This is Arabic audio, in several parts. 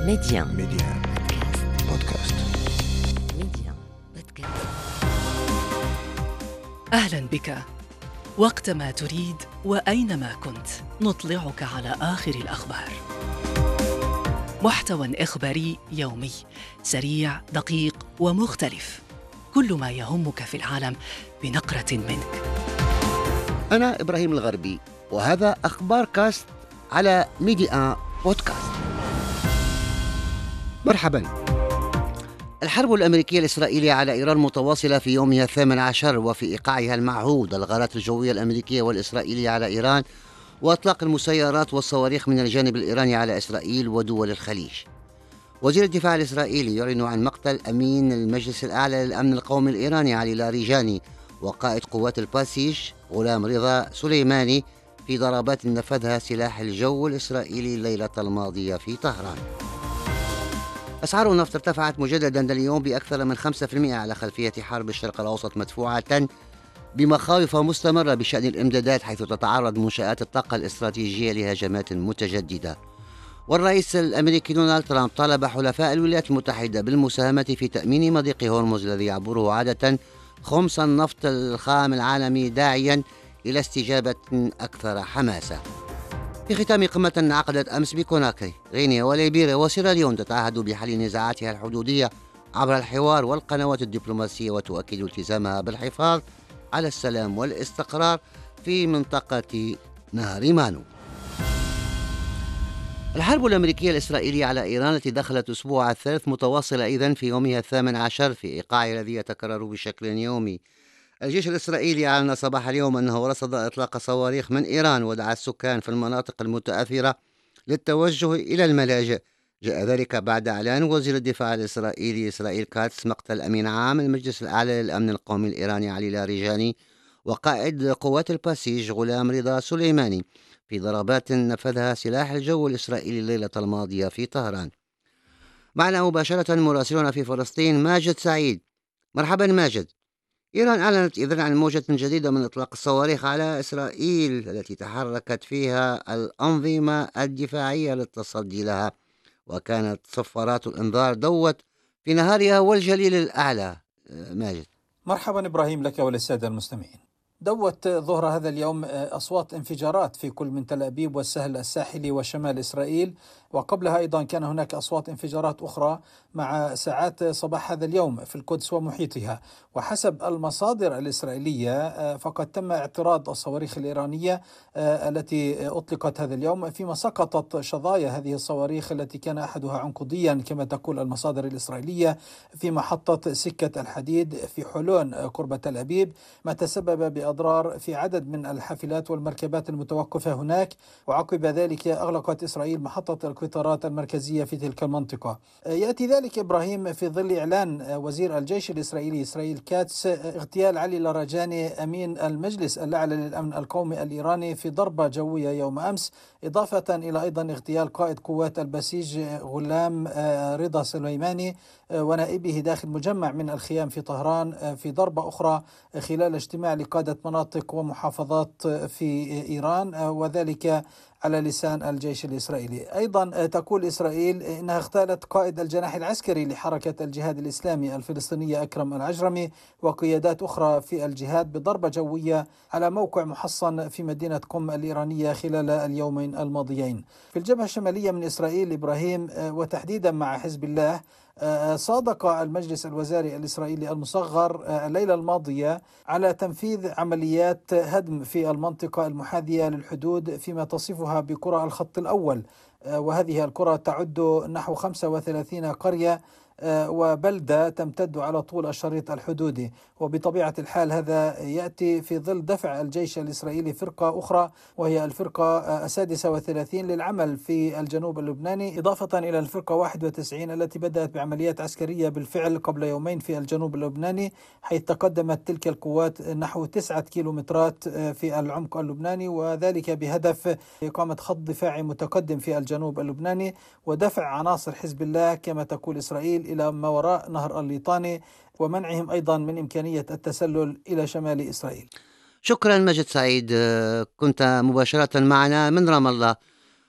ميديان بودكاست. أهلا بك. وقتما تريد وأينما كنت نطلعك على آخر الأخبار. محتوى إخباري يومي سريع دقيق ومختلف، كل ما يهمك في العالم بنقرة منك. أنا إبراهيم الغربي، وهذا أخبار كاست على ميديان بودكاست. مرحبا. الحرب الأمريكية الإسرائيلية على إيران متواصلة في يومها 18 وفي إيقاعها المعهود الغارات الجوية الأمريكية والإسرائيلية على إيران وإطلاق المسيرات والصواريخ من الجانب الإيراني على إسرائيل ودول الخليج. وزير الدفاع الإسرائيلي يعلن عن مقتل أمين المجلس الأعلى للأمن القومي الإيراني علي لاریجانی وقائد قوات الباسيج غلام رضا سليماني في ضربات نفذها سلاح الجو الإسرائيلي الليلة الماضية في طهران. أسعار النفط ارتفعت مجددا اليوم بأكثر من 5% على خلفية حرب الشرق الأوسط مدفوعة بمخاوف مستمرة بشأن الإمدادات، حيث تتعرض منشآت الطاقة الاستراتيجية لهجمات متجددة. والرئيس الأمريكي دونالد ترامب طالب حلفاء الولايات المتحدة بالمساهمة في تأمين مضيق هرمز الذي يعبره عادة خمس النفط الخام العالمي، داعيا إلى استجابة أكثر حماسة. في ختام قمة انعقدت أمس بكوناكري، غينيا وليبيريا وسيراليون تتعهد بحل نزاعاتها الحدودية عبر الحوار والقنوات الدبلوماسية، وتؤكد التزامها بالحفاظ على السلام والاستقرار في منطقة نهر مانو. الحرب الأمريكية الإسرائيلية على إيران التي دخلت أسبوعها الثالث متواصلة إذن في يومها 18 في إيقاعها الذي يتكرر بشكل يومي. الجيش الإسرائيلي أعلن صباح اليوم أنه رصد إطلاق صواريخ من إيران ودعا السكان في المناطق المتأثرة للتوجه إلى الملاجئ. جاء ذلك بعد إعلان وزير الدفاع الإسرائيلي إسرائيل كاتس مقتل أمين عام المجلس الأعلى للأمن القومي الإيراني علي لاریجانی وقائد قوات الباسيج غلام رضا سليماني في ضربات نفذها سلاح الجو الإسرائيلي الليلة الماضية في طهران. معنا مباشرة مراسلنا في فلسطين ماجد سعيد. مرحبا ماجد. إيران أعلنت إذن عن موجة جديدة من إطلاق الصواريخ على إسرائيل التي تحركت فيها الأنظمة الدفاعية للتصدي لها، وكانت صفارات الإنذار دوت في نهارها والجليل الأعلى. ماجد. مرحبا إبراهيم لك وللسادة المستمعين. دوت ظهر هذا اليوم أصوات انفجارات في كل من تل أبيب والسهل الساحلي وشمال إسرائيل، وقبلها أيضا كان هناك أصوات انفجارات أخرى مع ساعات صباح هذا اليوم في القدس ومحيطها. وحسب المصادر الإسرائيلية فقد تم اعتراض الصواريخ الإيرانية التي أطلقت هذا اليوم، فيما سقطت شظايا هذه الصواريخ التي كان أحدها عنقوديا كما تقول المصادر الإسرائيلية في محطة سكة الحديد في حلون قرب تل أبيب، ما تسبب بأضرار في عدد من الحافلات والمركبات المتوقفة هناك. وعقب ذلك أغلقت إسرائيل محطة القطارات المركزية في تلك المنطقة. يأتي ذلك إبراهيم في ظل إعلان وزير الجيش الإسرائيلي إسرائيل كاتس اغتيال علي لاریجانی أمين المجلس الأعلى للأمن القومي الإيراني في ضربة جوية يوم أمس، إضافة إلى أيضا اغتيال قائد قوات البسيج غلام رضا سليماني ونائبه داخل مجمع من الخيام في طهران في ضربة أخرى خلال اجتماع لقادة مناطق ومحافظات في إيران، وذلك على لسان الجيش الإسرائيلي. أيضا تقول إسرائيل إنها اغتالت قائد الجناح العسكري لحركة الجهاد الإسلامي الفلسطينية أكرم العجرمي وقيادات أخرى في الجهاد بضربة جوية على موقع محصن في مدينة قم الإيرانية خلال اليومين الماضيين. في الجبهة الشمالية من إسرائيل إبراهيم وتحديدا مع حزب الله، صادق المجلس الوزاري الإسرائيلي المصغر الليلة الماضية على تنفيذ عمليات هدم في المنطقة المحاذية للحدود فيما تصفها بقرى الخط الأول، وهذه القرى تعد نحو 35 قرية وبلدة تمتد على طول الشريط الحدودي. وبطبيعة الحال هذا يأتي في ظل دفع الجيش الإسرائيلي فرقة أخرى وهي الفرقة 36 للعمل في الجنوب اللبناني، إضافة إلى الفرقة 91 التي بدأت بعمليات عسكرية بالفعل قبل يومين في الجنوب اللبناني، حيث تقدمت تلك القوات نحو 9 كيلومترات في العمق اللبناني، وذلك بهدف إقامة خط دفاعي متقدم في الجنوب اللبناني ودفع عناصر حزب الله كما تقول إسرائيل إلى ما وراء نهر الليطاني ومنعهم أيضا من إمكانية التسلل إلى شمال إسرائيل. شكرا ماجد سعيد، كنت مباشرة معنا من رام الله.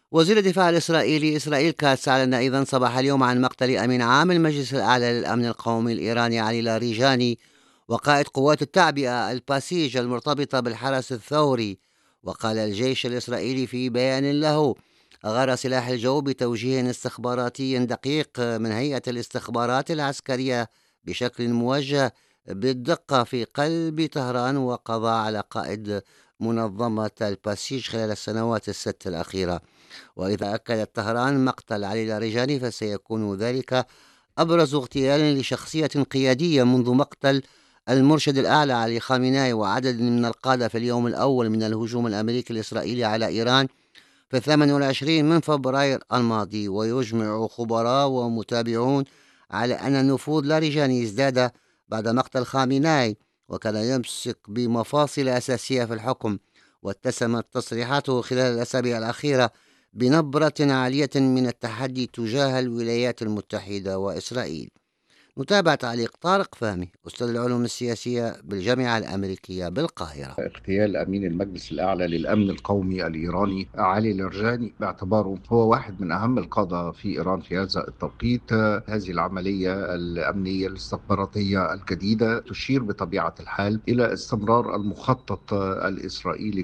وزير الدفاع الإسرائيلي إسرائيل كاتس أعلن أيضا صباح اليوم عن مقتل أمين عام المجلس الأعلى للأمن القومي الإيراني علي لاريجاني وقائد قوات التعبئة الباسيج المرتبطة بالحرس الثوري. وقال الجيش الإسرائيلي في بيان له: غار سلاح الجو بتوجيه استخباراتي دقيق من هيئة الاستخبارات العسكرية بشكل موجه بالدقة في قلب طهران، وقضى على قائد منظمة الباسيج خلال السنوات الست الأخيرة. وإذا أكدت طهران مقتل علي لاريجاني فسيكون ذلك أبرز اغتيال لشخصية قيادية منذ مقتل المرشد الأعلى علي خامنئي وعدد من القادة في اليوم الأول من الهجوم الأمريكي الإسرائيلي على إيران في 28 من فبراير الماضي. ويجمع خبراء ومتابعون على أن نفوذ لاريجاني ازداد بعد مقتل خامنئي، وكان يمسك بمفاصل أساسية في الحكم. واتسمت تصريحاته خلال الأسابيع الأخيرة بنبرة عالية من التحدي تجاه الولايات المتحدة وإسرائيل. نتابع تعليق طارق فهمي أستاذ العلوم السياسية بالجامعة الأمريكية بالقاهرة. اغتيال أمين المجلس الأعلى للأمن القومي الإيراني علي لاريجاني باعتباره هو واحد من أهم القادة في إيران في هذا التوقيت. هذه العملية الأمنية الاستخباراتية الجديدة تشير بطبيعة الحال إلى استمرار المخطط الإسرائيلي،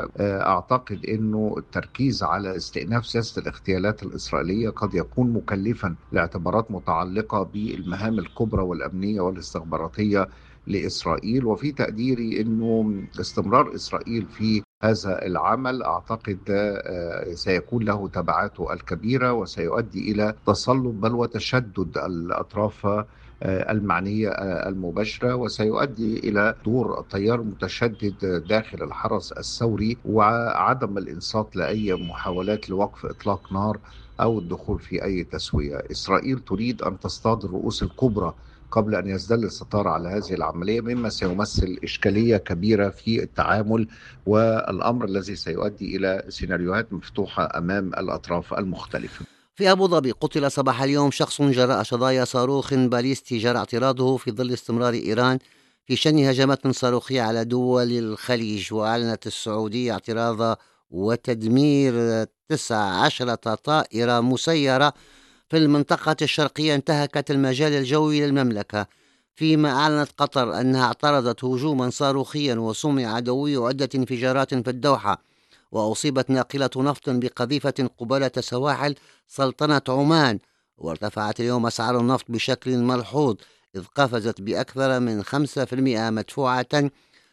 وأعتقد أنه التركيز على استئناف سياسة الاغتيالات الإسرائيلية قد يكون مكلفا لاعتبارات متعلقة بالمهام الكبرى والأمنية والاستخباراتية لإسرائيل. وفي تقديري أنه استمرار إسرائيل في هذا العمل أعتقد سيكون له تبعاته الكبيرة، وسيؤدي إلى تصلب بل وتشدد الأطراف المعنية المباشرة، وسيؤدي إلى دور التيار المتشدد داخل الحرس الثوري وعدم الإنصات لأي محاولات لوقف إطلاق نار أو الدخول في أي تسوية. إسرائيل تريد أن تصطاد الرؤوس الكبرى قبل أن يزدل الستار على هذه العملية، مما سيمثل إشكالية كبيرة في التعامل، والأمر الذي سيؤدي إلى سيناريوهات مفتوحة أمام الأطراف المختلفة. في أبو ظبي قتل صباح اليوم شخص جراء شظايا صاروخ باليستي جرى اعتراضه في ظل استمرار إيران في شن هجمات صاروخية على دول الخليج. وأعلنت السعودية اعتراض وتدمير 19 طائرة مسيرة في المنطقة الشرقية انتهكت المجال الجوي للمملكة، فيما أعلنت قطر أنها اعترضت هجوما صاروخيا وسمع دوي عدة انفجارات في الدوحة. وأصيبت ناقلة نفط بقذيفة قبالة سواحل سلطنة عمان. وارتفعت اليوم أسعار النفط بشكل ملحوظ إذ قفزت بأكثر من 5% مدفوعة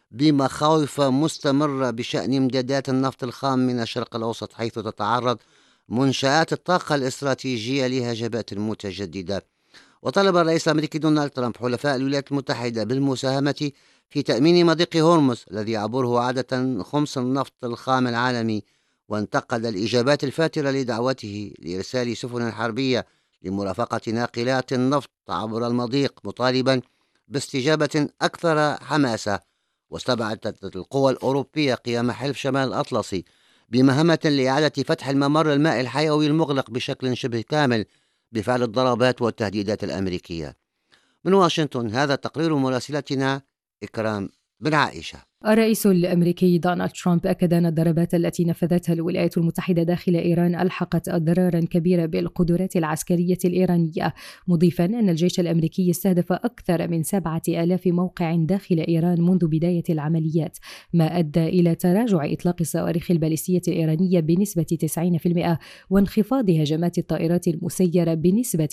بمخاوف مستمرة بشأن امدادات النفط الخام من الشرق الأوسط، حيث تتعرض منشآت الطاقة الاستراتيجية لهجمات متجددة. وطلب الرئيس الأمريكي دونالد ترامب حلفاء الولايات المتحدة بالمساهمة في تأمين مضيق هرمز الذي يعبره عادة خمس النفط الخام العالمي. وانتقد الإجابات الفاترة لدعوته لإرسال سفن حربية لمرافقة ناقلات النفط عبر المضيق، مطالبا باستجابة أكثر حماسة. واستبعدت القوى الأوروبية قيام حلف شمال الأطلسي بمهمة لإعادة فتح الممر المائي الحيوي المغلق بشكل شبه كامل بفعل الضربات والتهديدات الأمريكية. من واشنطن هذا تقرير مراسلتنا إكرام بن عائشة. الرئيس الأمريكي دونالد ترامب أكد أن الضربات التي نفذتها الولايات المتحدة داخل إيران ألحقت ضررا كبيرا بالقدرات العسكرية الإيرانية، مضيفا أن الجيش الأمريكي استهدف أكثر من 7,000 موقع داخل إيران منذ بداية العمليات، ما أدى إلى تراجع إطلاق الصواريخ الباليستية الإيرانية بنسبة 90% وانخفاض هجمات الطائرات المسيرة بنسبة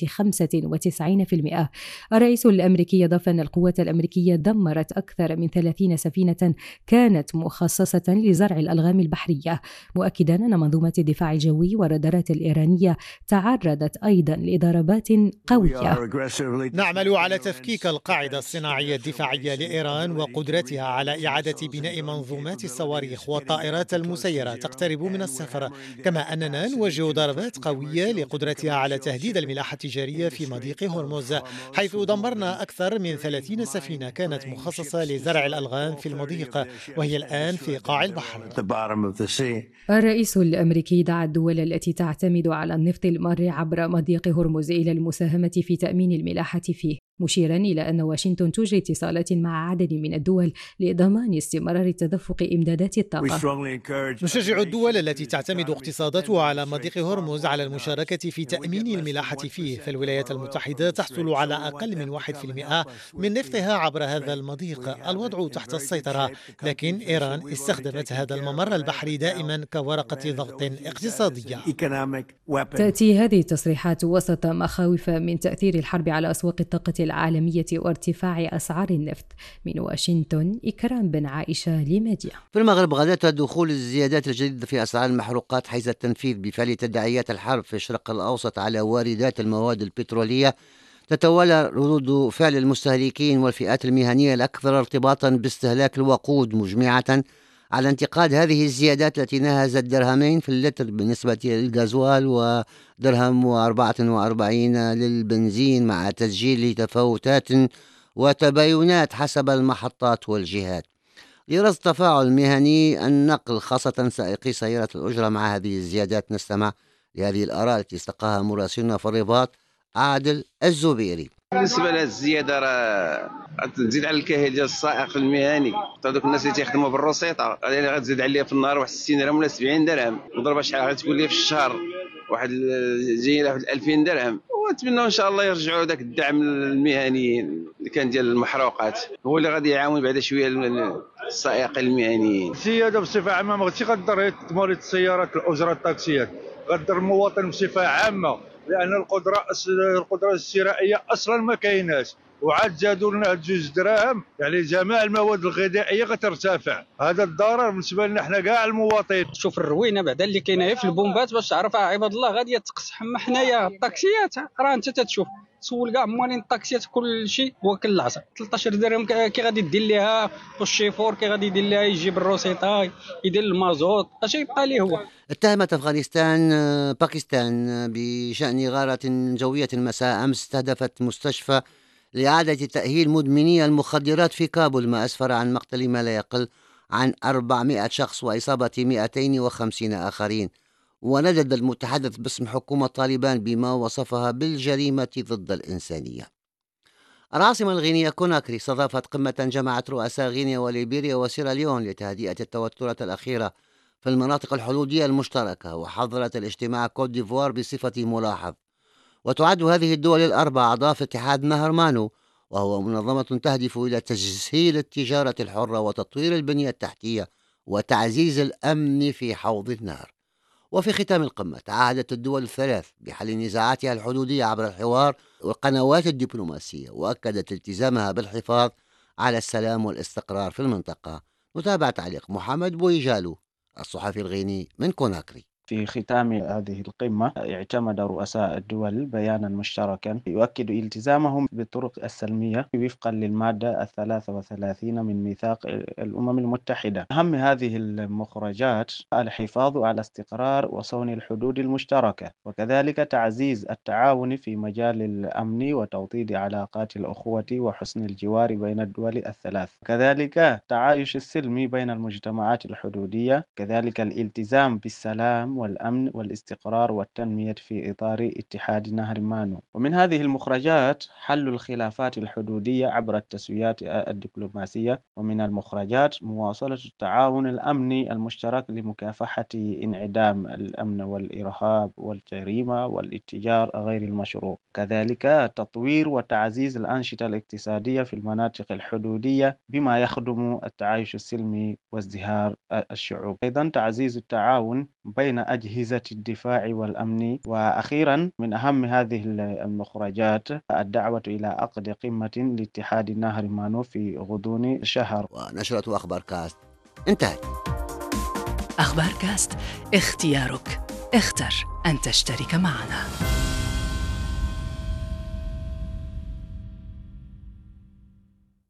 95%. الرئيس الأمريكي أضاف أن القوات الأمريكية دمرت أكثر من 30 سفينة كانت مخصصة لزرع الألغام البحرية، مؤكدا أن منظومات الدفاع الجوي والرادارات الإيرانية تعرضت أيضا لضربات قوية. نعمل على تفكيك القاعدة الصناعية الدفاعية لإيران وقدرتها على إعادة بناء منظومات الصواريخ والطائرات المسيرة تقترب من الصفر، كما أننا نوجه ضربات قوية لقدرتها على تهديد الملاحة التجارية في مضيق هرمز، حيث دمرنا أكثر من 30 سفينة كانت مخصصة لزرع الألغام في المضيق وهي الآن في قاع البحر. الرئيس الأمريكي دعا الدول التي تعتمد على النفط المار عبر مضيق هرمز إلى المساهمة في تأمين الملاحة فيه. مشيرا إلى أن واشنطن تجري اتصالات مع عدد من الدول لضمان استمرار تدفق إمدادات الطاقة. نشجع الدول التي تعتمد اقتصاداتها على مضيق هرمز على المشاركة في تأمين الملاحة فيه، فالولايات المتحدة تحصل على أقل من 1% من نفطها عبر هذا المضيق. الوضع تحت السيطرة، لكن إيران استخدمت هذا الممر البحري دائما كورقة ضغط اقتصادية. تأتي هذه التصريحات وسط مخاوف من تأثير الحرب على أسواق الطاقة العالمية وارتفاع أسعار النفط. من واشنطن، إكرام بن عائشة لميديا. في المغرب غداة دخول الزيادات الجديدة في أسعار المحروقات حيز التنفيذ بفعل تداعيات الحرب في الشرق الأوسط على واردات المواد البترولية، تتوالى ردود فعل المستهلكين والفئات المهنية الأكثر ارتباطا باستهلاك الوقود مجمعة على انتقاد هذه الزيادات التي ناهزت درهمين في اللتر بالنسبة للغازوال ودرهم و44 للبنزين، مع تسجيل تفاوتات وتباينات حسب المحطات والجهات. لرصد تفاعل مهني النقل خاصة سائقي سيارة الأجرة مع هذه الزيادات، نستمع لهذه الآراء التي استقاها مراسلنا في الرباط عادل الزبيري. بالنسبه للزياده راه غتزيد على الكاهل ديال السائق المهني، هذوك الناس اللي تيخدموا بالروسيطه يعني غتزيد عليها في النهار واحد 60 درهم ولا 70 درهم، نضربها شحال غتكون لي في الشهر واحد جاي لها 2000 درهم. ونتمنى ان شاء الله يرجعوا داك الدعم للمهنيين اللي كان ديال المحروقات، هو اللي غادي يعاون بعدا شويه السائقين المهنيين. الزياده بصفه عامه ما غاديش غضر مورد السيارات الاجره الطاكسيات، غضر المواطن بصفه عامه، لان القدره الشرائيه اصلا ما كايناش، وعاد زادوا لنا هاد 2 دراهم، يعني جميع المواد الغذائيه غترتفع. هذا الضرر بالنسبه لنا حنا كاع المواطنين. شوف الروينه بعدا اللي كاينه في البومبات باش تعرفها عباد الله غادي تقصح. اما حنايا الطاكسيات راه انت تتشوف سول كاع موالين الطاكسيات كل شيء وكل العصا 13 درهم كي غادي دير ليها، والشيفور كي غادي يدير ليها يجيب الروسيطه يدير المازوت اش يبقى ليه هو. اتهمت أفغانستان باكستان بشأن غارة جوية مساء أمس استهدفت مستشفى لإعادة تأهيل مدمني المخدرات في كابول، ما أسفر عن مقتل ما لا يقل عن 400 شخص وإصابة 250 آخرين. وندد المتحدث باسم حكومة طالبان بما وصفها بالجريمة ضد الإنسانية. العاصمة الغينية كوناكري استضافت قمة جمعت رؤساء غينيا وليبيريا وسيراليون لتهدئة التوترات الأخيرة في المناطق الحدودية المشتركة، وحضرت الاجتماع كوت ديفوار بصفة ملاحظ. وتعد هذه الدول الأربع أعضاء في اتحاد نهر مانو، وهو منظمة تهدف إلى تسهيل التجارة الحرة وتطوير البنية التحتية وتعزيز الأمن في حوض النهر. وفي ختام القمة تعهدت الدول الثلاث بحل نزاعاتها الحدودية عبر الحوار والقنوات الدبلوماسية، وأكدت التزامها بالحفاظ على السلام والاستقرار في المنطقة. نتابع تعليق محمد بويجالو الصحفي الغيني من كوناكري. في ختام هذه القمة اعتمد رؤساء الدول بيانا مشتركا يؤكد التزامهم بالطرق السلمية وفقا للمادة 33 من ميثاق الأمم المتحدة. أهم هذه المخرجات الحفاظ على استقرار وصون الحدود المشتركة، وكذلك تعزيز التعاون في مجال الأمن وتوطيد علاقات الأخوة وحسن الجوار بين الدول الثلاث، كذلك التعايش السلمي بين المجتمعات الحدودية، كذلك الالتزام بالسلام والأمن والاستقرار والتنمية في إطار اتحاد نهر مانو. ومن هذه المخرجات حل الخلافات الحدودية عبر التسويات الدبلوماسية، ومن المخرجات مواصلة التعاون الأمني المشترك لمكافحة انعدام الأمن والإرهاب والجريمة والاتجار غير المشروع، كذلك تطوير وتعزيز الأنشطة الاقتصادية في المناطق الحدودية بما يخدم التعايش السلمي وازدهار الشعوب، أيضا تعزيز التعاون بين أجهزة الدفاع والأمن. وأخيرا من أهم هذه المخرجات الدعوة إلى عقد قمة لاتحاد نهر مانو في غضون الشهر. ونشرة أخبار كاست انتهت. أخبار كاست، اختيارك، اختر أن تشترك معنا.